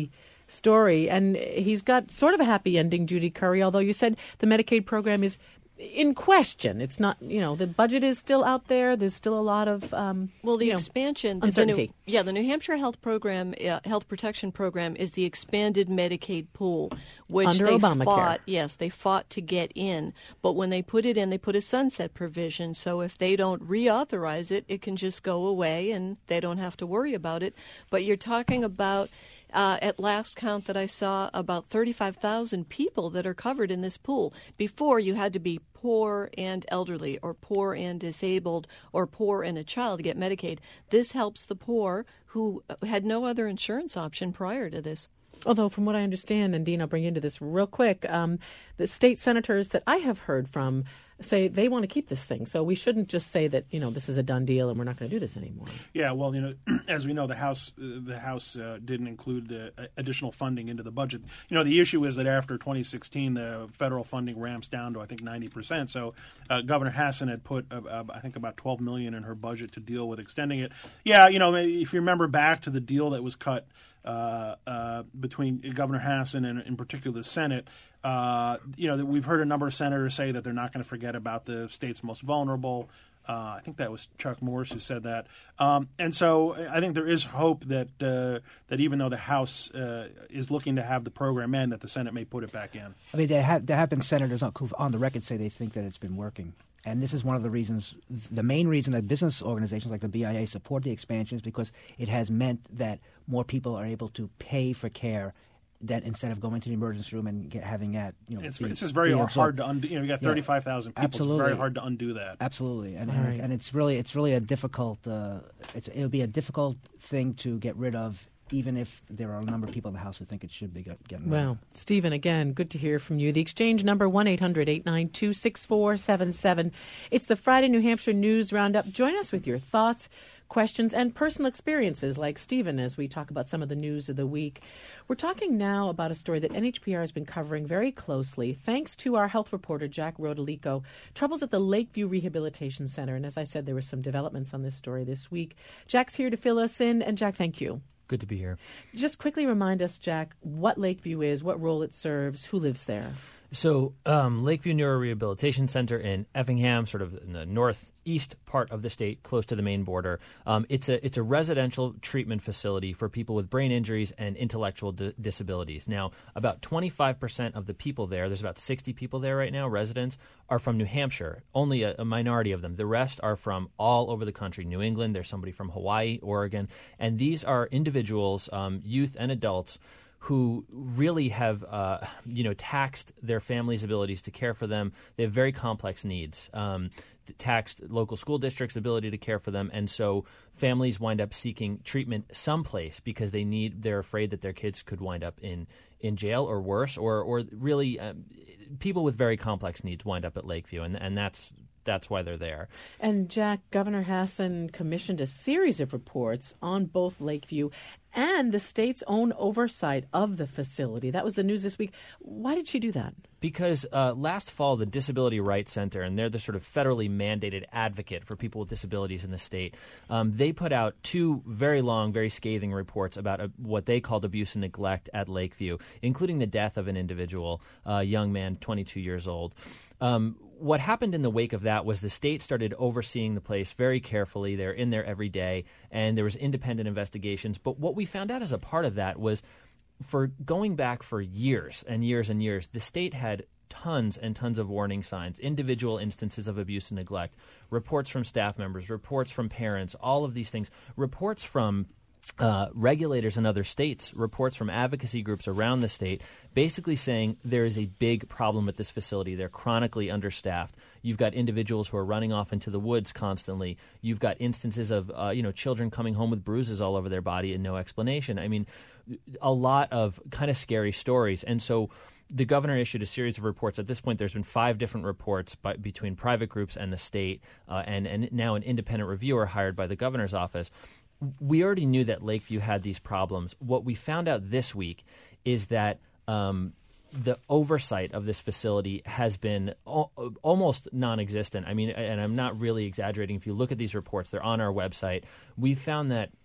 story. And he's got sort of a happy ending, Judy Curry, although you said the Medicaid program is in question. It's not, you know, the budget is still out there. There's still a lot of um, well, the you know, expansion, uncertainty. The new, yeah, the New Hampshire Health Program, uh, Health Protection Program, is the expanded Medicaid pool, which Under they Obamacare. fought. Yes, they fought to get in, but when they put it in, they put a sunset provision. So if they don't reauthorize it, it can just go away, and they don't have to worry about it. But you're talking about. Uh, at last count that I saw, about thirty-five thousand people that are covered in this pool. Before, you had to be poor and elderly, or poor and disabled, or poor and a child to get Medicaid. This helps the poor who had no other insurance option prior to this. Although, from what I understand, and Dean, I'll bring you into this real quick, um, the state senators that I have heard from say they want to keep this thing. So we shouldn't just say that, you know, this is a done deal and we're not going to do this anymore. Yeah, well, you know, as we know, the House uh, the House uh, didn't include the uh, additional funding into the budget. You know, the issue is that after twenty sixteen, the federal funding ramps down to, I think, ninety percent. So uh, Governor Hassan had put, uh, uh, I think, about twelve million dollars in her budget to deal with extending it. Yeah, you know, if you remember back to the deal that was cut uh, uh, between Governor Hassan and, in particular, the Senate, Uh, you know, we've heard a number of senators say that they're not going to forget about the state's most vulnerable. Uh, I think that was Chuck Morse who said that. Um, and so I think there is hope that uh, that even though the House uh, is looking to have the program end, that the Senate may put it back in. I mean, there have, there have been senators on, who've on the record say they think that it's been working. And this is one of the reasons, the main reason that business organizations like the B I A support the expansion is because it has meant that more people are able to pay for care that instead of going to the emergency room and get, having that, you know, it's, be, it's just very hard absorbed. to undo. You know, you got thirty-five thousand yeah, people. absolutely. It's very hard to undo that. Absolutely, and right. and, and it's really it's really a difficult. Uh, it's it'll be a difficult thing to get rid of, even if there are a number of people in the House who think it should be get, getting rid well, of. Well, Stephen, again, good to hear from you. The exchange number, one eight hundred eight nine two six four seven seven. It's the Friday New Hampshire News Roundup. Join us with your thoughts, questions, and personal experiences like Stephen as we talk about some of the news of the week. We're talking now about a story that N H P R has been covering very closely thanks to our health reporter, Jack Rodolico. Troubles at the Lakeview Rehabilitation Center. And as I said, there were some developments on this story this week. Jack's here to fill us in. And Jack, thank you. Good to be here. Just quickly remind us, Jack, what Lakeview is, what role it serves, who lives there. So um, Lakeview Neuro Rehabilitation Center in Effingham, sort of in the northeast part of the state, close to the Maine border. Um, it's a it's a residential treatment facility for people with brain injuries and intellectual di- disabilities. Now, about twenty-five percent of the people there, there's about sixty people there right now, residents, are from New Hampshire. Only a, a minority of them. The rest are from all over the country. New England, there's somebody from Hawaii, Oregon. And these are individuals, um, youth and adults, who really have, uh, you know, taxed their families' abilities to care for them. They have very complex needs, um, taxed local school districts' ability to care for them, and so families wind up seeking treatment someplace because they need. They're afraid that their kids could wind up in, in jail or worse, or or really um, people with very complex needs wind up at Lakeview, and and that's. That's why they're there. And, Jack, Governor Hassan commissioned a series of reports on both Lakeview and the state's own oversight of the facility. That was the news this week. Why did she do that? Because uh, last fall, the Disability Rights Center, and they're the sort of federally mandated advocate for people with disabilities in the state, um, they put out two very long, very scathing reports about uh, what they called abuse and neglect at Lakeview, including the death of an individual, a uh, young man, twenty-two years old. Um, what happened in the wake of that was the state started overseeing the place very carefully. They're in there every day, and there was independent investigations. But what we found out as a part of that was, for going back for years and years and years, the state had tons and tons of warning signs, individual instances of abuse and neglect, reports from staff members, reports from parents, all of these things, reports from Uh, regulators in other states, reports from advocacy groups around the state, basically saying there is a big problem at this facility. They're chronically understaffed. You've got individuals who are running off into the woods constantly. You've got instances of uh, you know children coming home with bruises all over their body and no explanation. I mean, a lot of kind of scary stories. And so the governor issued a series of reports. At this point, there's been five different reports by, between private groups and the state, uh, and, and now an independent reviewer hired by the governor's office. We already knew that Lakeview had these problems. What we found out this week is that um, the oversight of this facility has been al- almost non-existent. I mean, and I'm not really exaggerating. If you look at these reports, they're on our website. We found that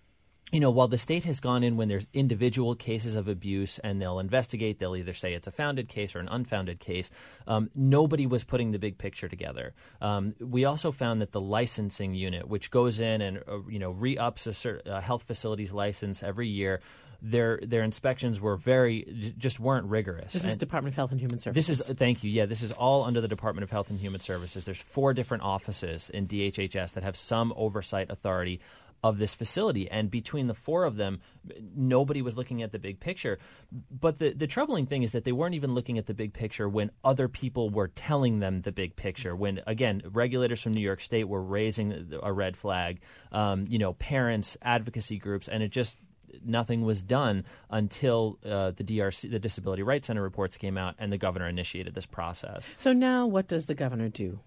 you know, while the state has gone in when there's individual cases of abuse and they'll investigate, they'll either say it's a founded case or an unfounded case, um, nobody was putting the big picture together. Um, we also found that the licensing unit, which goes in and, uh, you know, re-ups a cert- uh, health facility's license every year, their their inspections were very, j- just weren't rigorous. This is And Department of Health and Human Services. This is, thank you, yeah, this is all under the Department of Health and Human Services. There's four different offices in D H H S that have some oversight authority of this facility. And between the four of them, nobody was looking at the big picture. But the, the troubling thing is that they weren't even looking at the big picture when other people were telling them the big picture. When, again, regulators from New York State were raising a red flag, um, you know, parents, advocacy groups, and it just nothing was done until uh, the D R C, the Disability Rights Center reports came out and the governor initiated this process. So now what does the governor do?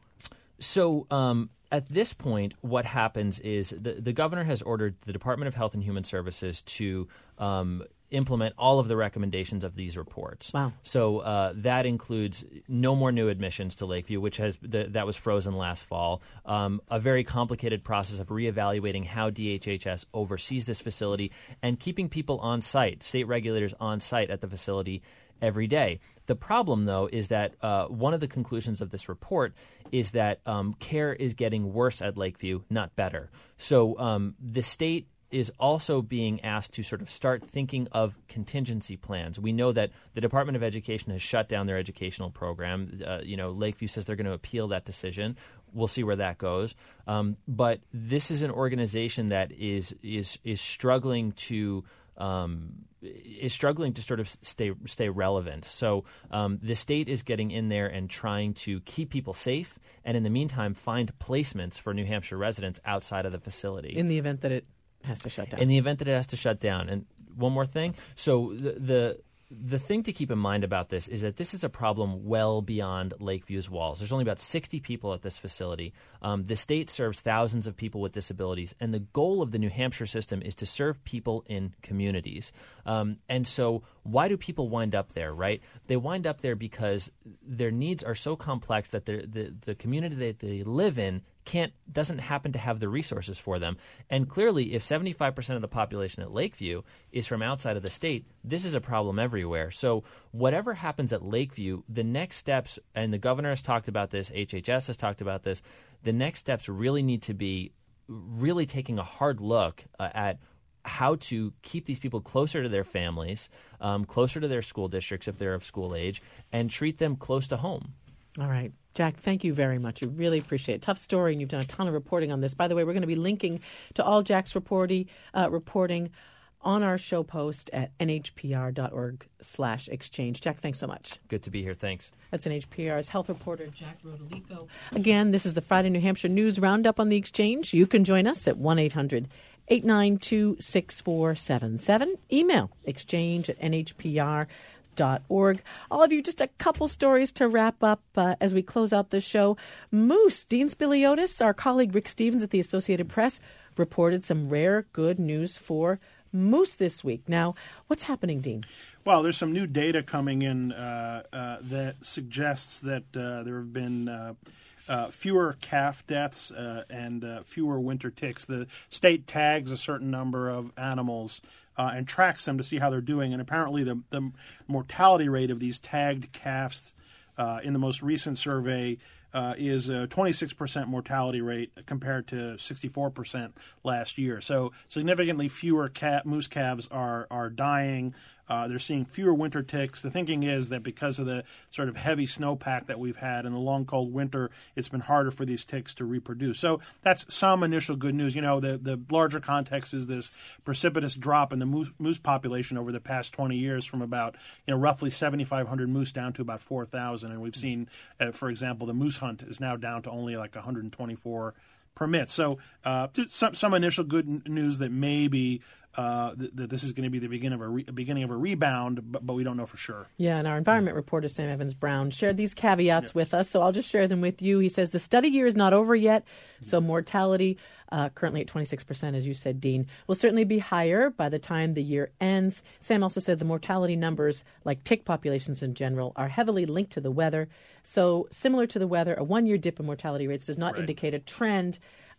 So um, at this point, what happens is the, the governor has ordered the Department of Health and Human Services to um, implement all of the recommendations of these reports. Wow. So uh, that includes no more new admissions to Lakeview, which has the, that was frozen last fall, um, a very complicated process of reevaluating how D H H S oversees this facility and keeping people on site, state regulators on site at the facility every day. The problem, though, is that uh, one of the conclusions of this report is that um, care is getting worse at Lakeview, not better. So um, the state is also being asked to sort of start thinking of contingency plans. We know that the Department of Education has shut down their educational program. Uh, you know, Lakeview says they're going to appeal that decision. We'll see where that goes. Um, but this is an organization that is is is struggling to um, is struggling to sort of stay stay relevant. So um, the state is getting in there and trying to keep people safe, and in the meantime, find placements for New Hampshire residents outside of the facility. In the event that it has to shut down. In the event that it has to shut down. And one more thing. So the, the the thing to keep in mind about this is that this is a problem well beyond Lakeview's walls. There's only about sixty people at this facility. Um, the state serves thousands of people with disabilities, and the goal of the New Hampshire system is to serve people in communities. Um, and so why do people wind up there, right? They wind up there because their needs are so complex that the, the community that they live in can't doesn't happen to have the resources for them. And clearly, if seventy-five percent of the population at Lakeview is from outside of the state, this is a problem everywhere. So whatever happens at Lakeview, the next steps, and the governor has talked about this, H H S has talked about this, the next steps really need to be really taking a hard look uh, at how to keep these people closer to their families, um, closer to their school districts if they're of school age, and treat them close to home. All right. Jack, thank you very much. We really appreciate it. Tough story, and you've done a ton of reporting on this. By the way, we're going to be linking to all Jack's reporting, uh, reporting on our show post at N H P R dot org slash exchange. Jack, thanks so much. Good to be here. Thanks. That's N H P R's health reporter, Jack Rodolico. Again, this is the Friday New Hampshire News Roundup on the Exchange. You can join us at one eight hundred eight nine two six four seven seven. Email exchange at N H P R dot org. All of you, just a couple stories to wrap up uh, as we close out the show. Moose, Dean Spiliotis, our colleague Rick Stevens at the Associated Press, reported some rare good news for moose this week. Now, what's happening, Dean? Well, there's some new data coming in uh, uh, that suggests that uh, there have been uh, uh, fewer calf deaths uh, and uh, fewer winter ticks. The state tags a certain number of animals Uh, and tracks them to see how they're doing. And apparently the, the mortality rate of these tagged calves uh, in the most recent survey uh, is a twenty-six percent mortality rate compared to sixty-four percent last year. So significantly fewer cat, moose calves are, are dying. Uh, they're seeing fewer winter ticks. The thinking is that because of the sort of heavy snowpack that we've had and the long, cold winter, it's been harder for these ticks to reproduce. So that's some initial good news. You know, the, the larger context is this precipitous drop in the moose, moose population over the past twenty years from about, you know, roughly seventy-five hundred moose down to about four thousand. And we've seen, uh, for example, the moose hunt is now down to only like one hundred twenty-four permits. So uh, some, some initial good n- news that maybe Uh, that, that this is going to be the beginning of a re- beginning of a rebound, but, but we don't know for sure. Yeah, and our environment reporter, Sam Evans-Brown, shared these caveats yeah. with us, so I'll just share them with you. He says the study year is not over yet, so mortality, uh, currently at twenty-six percent, as you said, Dean, will certainly be higher by the time the year ends. Sam also said the mortality numbers, like tick populations in general, are heavily linked to the weather. So similar to the weather, a one-year dip in mortality rates does not right. indicate a trend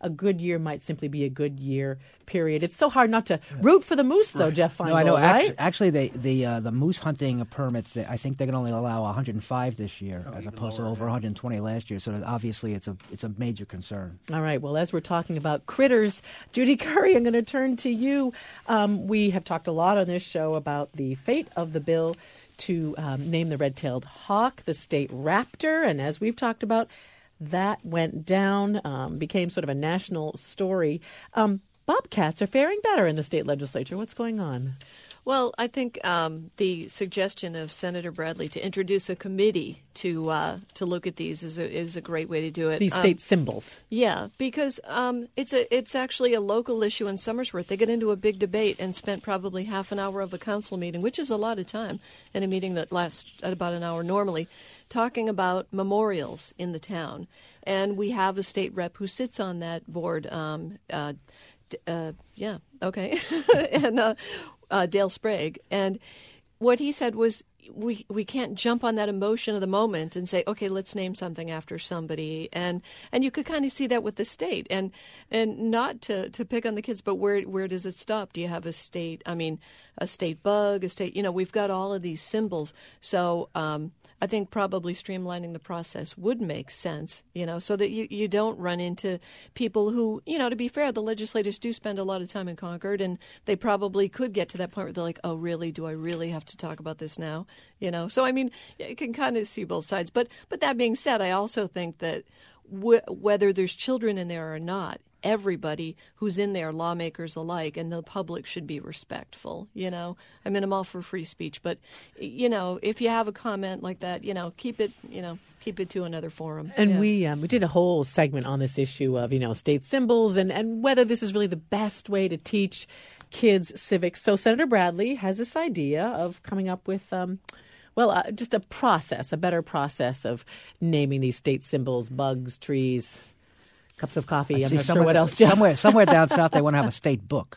a good year might simply be a good year, period. It's so hard not to root for the moose, though, right. Jeff Feingold, no, I know. right? Actually, actually the the, uh, the moose hunting permits, they, I think they're going to only allow one hundred five this year, oh, as opposed lower, to over yeah. one hundred twenty last year. So obviously, it's a it's a major concern. All right. Well, as we're talking about critters, Judy Curry, I'm going to turn to you. Um, we have talked a lot on this show about the fate of the bill to um, name the red-tailed hawk the state raptor, and as we've talked about, that went down, um, became sort of a national story. Um, bobcats are faring better in the state legislature. What's going on? Well, I think um, the suggestion of Senator Bradley to introduce a committee to uh, to look at these is a, is a great way to do it. These state um, symbols. Yeah, because um, it's a it's actually a local issue in Somersworth. They get into a big debate and spent probably half an hour of a council meeting, which is a lot of time in a meeting that lasts about an hour normally, talking about memorials in the town. And we have a state rep who sits on that board. Um, uh, uh, yeah, okay, and. Uh, Uh, Dale Sprague, and what he said was we we can't jump on that emotion of the moment and say, okay, let's name something after somebody, and and you could kind of see that with the state, and and not to, to pick on the kids, but where where does it stop? Do you have a state? I mean, a state bug, a state. You know, we've got all of these symbols, so. Um, I think probably streamlining the process would make sense, you know, so that you, you don't run into people who, you know, to be fair, the legislators do spend a lot of time in Concord, and they probably could get to that point where they're like, oh, really? Do I really have to talk about this now? You know, so I mean, you can kind of see both sides. But but that being said, I also think that w- whether there's children in there or not, everybody who's in there, lawmakers alike, and the public should be respectful, you know. I mean, I'm all for free speech, but, you know, if you have a comment like that, you know, keep it, you know, keep it to another forum. And yeah. we um, we did a whole segment on this issue of, you know, state symbols and, and whether this is really the best way to teach kids civics. So Senator Bradley has this idea of coming up with um, well, uh, just a process, a better process of naming these state symbols, bugs, trees, cups of coffee. I'm not sure what else. Jeff. Somewhere, somewhere down south, they want to have a state book.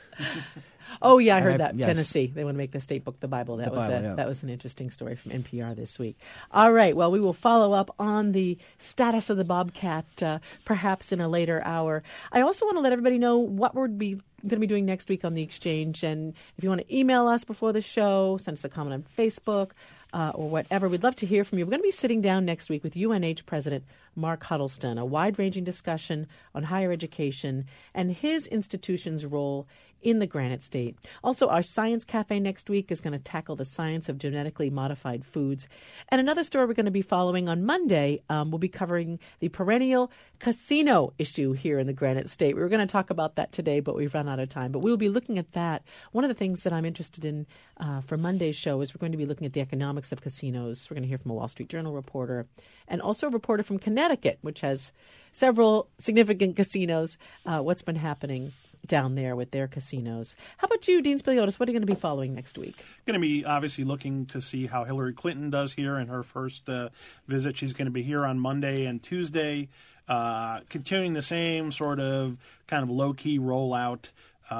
Oh yeah, I heard I, that. yes. Tennessee, they want to make the state book the Bible. That the was Bible, a, yeah. that was an interesting story from N P R this week. All right, well, we will follow up on the status of the bobcat uh, perhaps in a later hour. I also want to let everybody know what we're be going to be doing next week on The Exchange, and if you want to email us before the show, send us a comment on Facebook. Uh, or whatever. We'd love to hear from you. We're going to be sitting down next week with U N H President Mark Huddleston, a wide-ranging discussion on higher education and his institution's role in the Granite State. Also, our Science Cafe next week is going to tackle the science of genetically modified foods. And another story we're going to be following on Monday, um, we'll be covering the perennial casino issue here in the Granite State. We were going to talk about that today, but we've run out of time. But we'll be looking at that. One of the things that I'm interested in uh, for Monday's show is we're going to be looking at the economics of casinos. We're going to hear from a Wall Street Journal reporter and also a reporter from Connecticut, which has several significant casinos. Uh, what's been happening down there with their casinos. How about you, Dean Spiliotis? What are you going to be following next week? Going to be obviously looking to see how Hillary Clinton does here in her first uh, visit. She's going to be here on Monday and Tuesday, uh, continuing the same sort of kind of low-key rollout.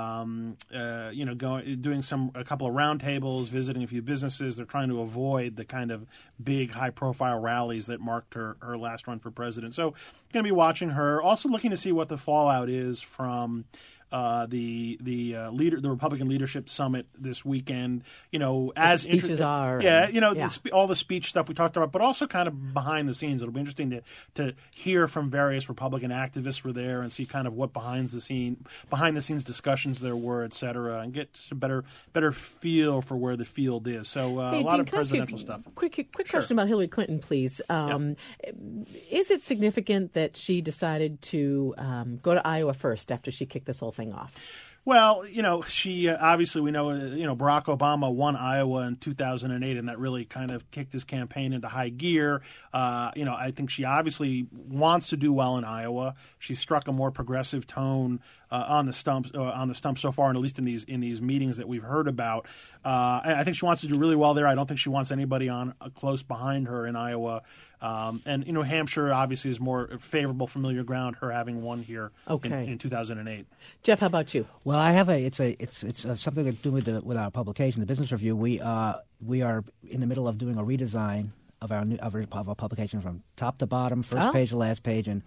Um, uh, you know, going doing some a couple of roundtables, visiting a few businesses. They're trying to avoid the kind of big, high-profile rallies that marked her, her last run for president. So, going to be watching her. Also, looking to see what the fallout is from uh, the the uh, leader, the Republican leadership summit this weekend. You know, as the speeches inter- are, yeah, you know, yeah. The spe- all the speech stuff we talked about, but also kind of behind the scenes. It'll be interesting to to hear from various Republican activists who were there and see kind of what behind the scene behind the scenes discussions there were, et cetera, and get a better better feel for where the field is. So uh, hey, a lot Dean, of presidential stuff. Quick, quick Sure. question about Hillary Clinton, please. Um, yeah. Is it significant that she decided to um, go to Iowa first after she kicked this whole thing off? Well, you know, she uh, obviously we know, uh, you know, Barack Obama won Iowa in two thousand eight, and that really kind of kicked his campaign into high gear. Uh, you know, I think she obviously wants to do well in Iowa. She struck a more progressive tone uh, on the stump uh, on the stump so far, and at least in these in these meetings that we've heard about. Uh, I think she wants to do really well there. I don't think she wants anybody on uh, close behind her in Iowa. Um, and, you know, Hampshire obviously is more favorable, familiar ground, her having won here okay. in, in two thousand eight. Jeff, how about you? Well, I have a it's a it's it's uh, something to do with the, with our publication, the Business Review. We uh we are in the middle of doing a redesign of our new of our, of our publication from top to bottom, first oh. page to last page, and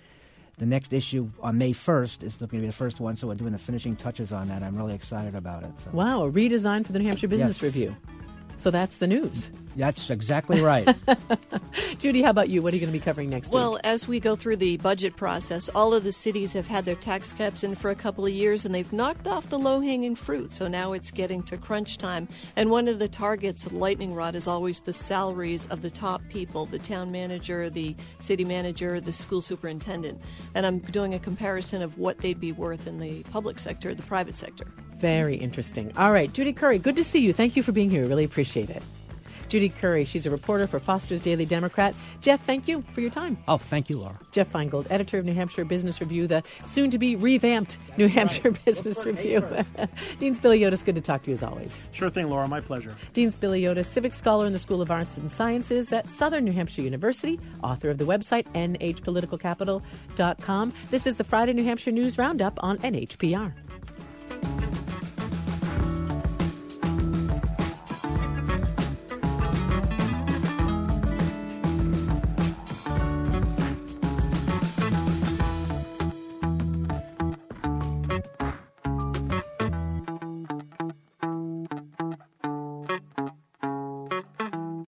the next issue on May first is going to be the first one, so we're doing the finishing touches on that. I'm really excited about it. So. Wow, a redesign for the New Hampshire Business Yes. Review. So that's the news. That's exactly right. Judy, how about you? What are you going to be covering next Well, week? as we go through the budget process, all of the cities have had their tax caps in for a couple of years, and they've knocked off the low-hanging fruit. So now it's getting to crunch time. And one of the targets, lightning rod, is always the salaries of the top people, the town manager, the city manager, the school superintendent. And I'm doing a comparison of what they'd be worth in the public sector, the private sector. Very interesting. All right, Judy Curry, good to see you. Thank you for being here. We really appreciate it. Judy Curry, she's a reporter for Foster's Daily Democrat. Jeff, thank you for your time. Oh, thank you, Laura. Jeff Feingold, editor of New Hampshire Business Review, the soon-to-be revamped New Hampshire Business Review. Dean Spiliotis, good to talk to you as always. Sure thing, Laura. My pleasure. Dean Spiliotis, civic scholar in the School of Arts and Sciences at Southern New Hampshire University, author of the website N H political capital dot com. This is the Friday New Hampshire News Roundup on N H P R.